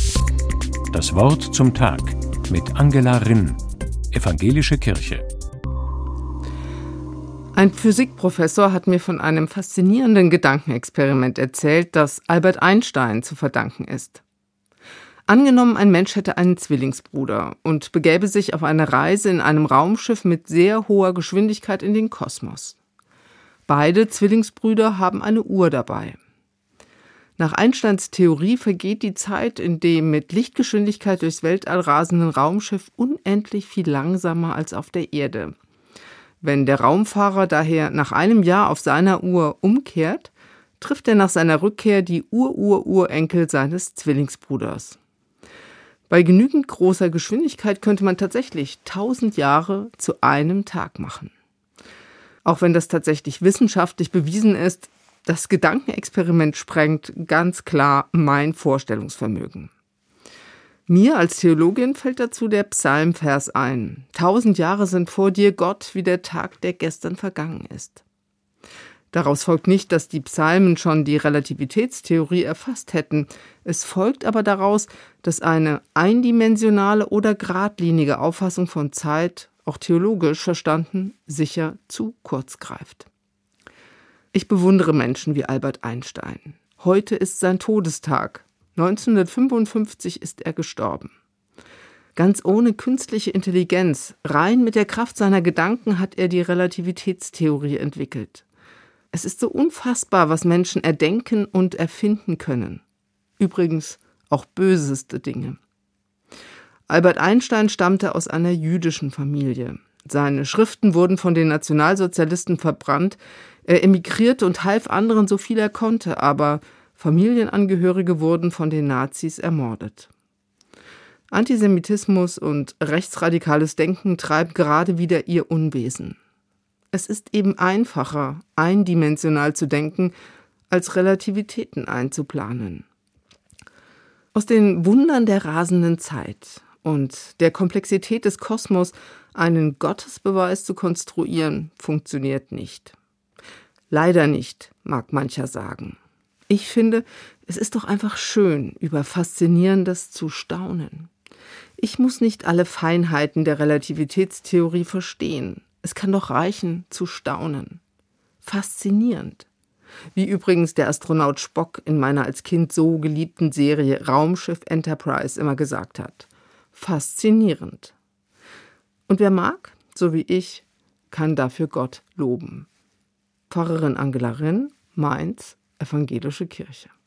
Das Wort zum Tag mit Angela Rinn, Evangelische Kirche. Ein Physikprofessor hat mir von einem faszinierenden Gedankenexperiment erzählt, das Albert Einstein zu verdanken ist. Angenommen, ein Mensch hätte einen Zwillingsbruder und begäbe sich auf eine Reise in einem Raumschiff mit sehr hoher Geschwindigkeit in den Kosmos. Beide Zwillingsbrüder haben eine Uhr dabei. Nach Einsteins Theorie vergeht die Zeit in dem mit Lichtgeschwindigkeit durchs Weltall rasenden Raumschiff unendlich viel langsamer als auf der Erde. Wenn der Raumfahrer daher nach einem Jahr auf seiner Uhr umkehrt, trifft er nach seiner Rückkehr die Urenkel seines Zwillingsbruders. Bei genügend großer Geschwindigkeit könnte man tatsächlich 1000 Jahre zu einem Tag machen. Auch wenn das tatsächlich wissenschaftlich bewiesen ist, das Gedankenexperiment sprengt ganz klar mein Vorstellungsvermögen. Mir als Theologin fällt dazu der Psalmvers ein. 1000 Jahre sind vor dir, Gott, wie der Tag, der gestern vergangen ist. Daraus folgt nicht, dass die Psalmen schon die Relativitätstheorie erfasst hätten. Es folgt aber daraus, dass eine eindimensionale oder geradlinige Auffassung von Zeit, auch theologisch verstanden, sicher zu kurz greift. Ich bewundere Menschen wie Albert Einstein. Heute ist sein Todestag. 1955 ist er gestorben. Ganz ohne künstliche Intelligenz, rein mit der Kraft seiner Gedanken hat er die Relativitätstheorie entwickelt. Es ist so unfassbar, was Menschen erdenken und erfinden können. Übrigens auch böseste Dinge. Albert Einstein stammte aus einer jüdischen Familie. Seine Schriften wurden von den Nationalsozialisten verbrannt. Er emigrierte und half anderen so viel er konnte, aber Familienangehörige wurden von den Nazis ermordet. Antisemitismus und rechtsradikales Denken treibt gerade wieder ihr Unwesen. Es ist eben einfacher, eindimensional zu denken, als Relativitäten einzuplanen. Aus den Wundern der rasenden Zeit und der Komplexität des Kosmos einen Gottesbeweis zu konstruieren, funktioniert nicht. Leider nicht, mag mancher sagen. Ich finde, es ist doch einfach schön, über Faszinierendes zu staunen. Ich muss nicht alle Feinheiten der Relativitätstheorie verstehen. Es kann doch reichen, zu staunen. Faszinierend. Wie übrigens der Astronaut Spock in meiner als Kind so geliebten Serie Raumschiff Enterprise immer gesagt hat. Faszinierend. Und wer mag, so wie ich, kann dafür Gott loben. Pfarrerin Angela Rinn, Mainz, Evangelische Kirche.